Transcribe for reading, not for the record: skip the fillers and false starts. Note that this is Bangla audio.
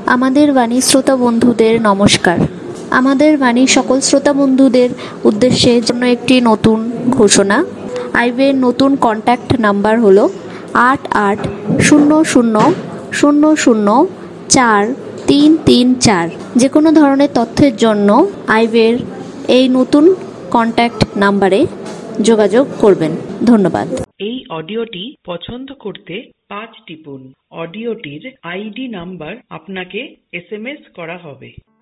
আমাদের বাণী শ্রোতা বন্ধুদের নমস্কার। আমাদের বাণী সকল শ্রোতা বন্ধুদের উদ্দেশ্যে জন্য একটি নতুন ঘোষণা। আইভের নতুন কন্ট্যাক্ট নাম্বার হলো 8800004334। যে কোনো ধরনের তথ্যের জন্য আইভের এই নতুন কন্ট্যাক্ট নাম্বারে যোগাযোগ করবেন। ধন্যবাদ। এই অডিওটি পছন্দ করতে 5 টিপুন। অডিওটির আইডি নাম্বার আপনাকে SMS করা হবে।